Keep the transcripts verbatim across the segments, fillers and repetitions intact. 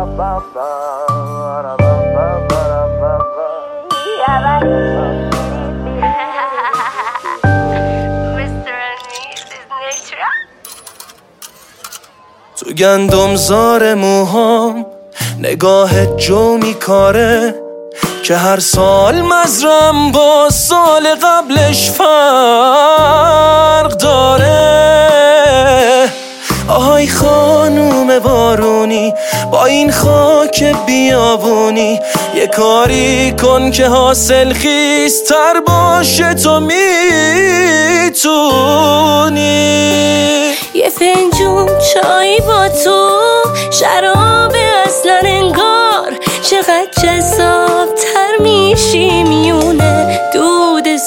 تو گندم زار موهام نگاه جو میکاره که هر سال مزرم با سال قبلش فرق داره. آهای خانوم بارونی با این خاک بیابونی یه کاری کن که حاصل خیزتر باشه، تو میتونی. یه فنجون چای با تو، شراب اصلا انگار، چقدر جذاب‌تر میشی میونه دود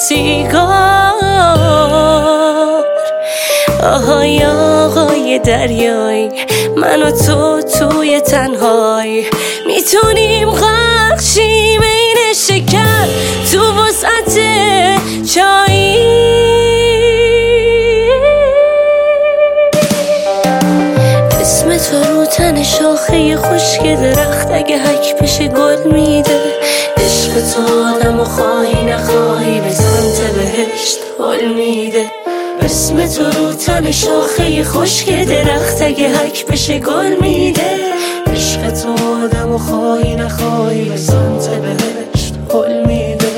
سیگار. آهای آقای دریایی، من و تو توی تنهایی میتونیم غرق شیم این شکر تو وسعت چایی. اسم تو رو تن شاخه خشک درخت اگه حک بشه گل میده. عشق تو آدم و خواهی نخواهی به سمت بهشت حل میده. اسم تو رو تن شاخه خشک درخت اگه حک بشه گل میده. عشق تو آدم و خواهی نخواهی به سمت بهشت حل میده.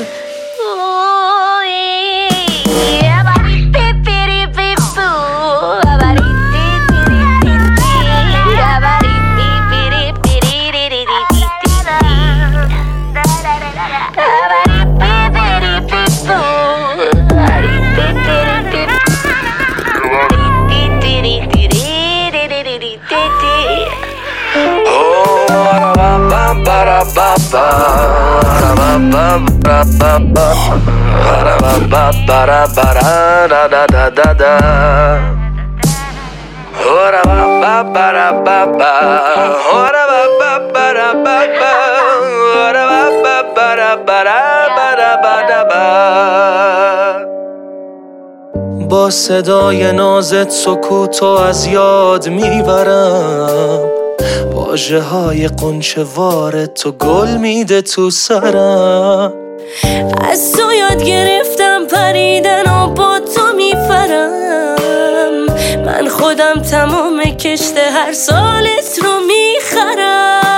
با صدای نازت سکوتو از یاد میبرم، واژه های قنچه وار تو گل میده تو سرم. از تو یاد گرفتم پریدن و با تو میفرم. من خودم تمام کشت هر سالت رو میخرم.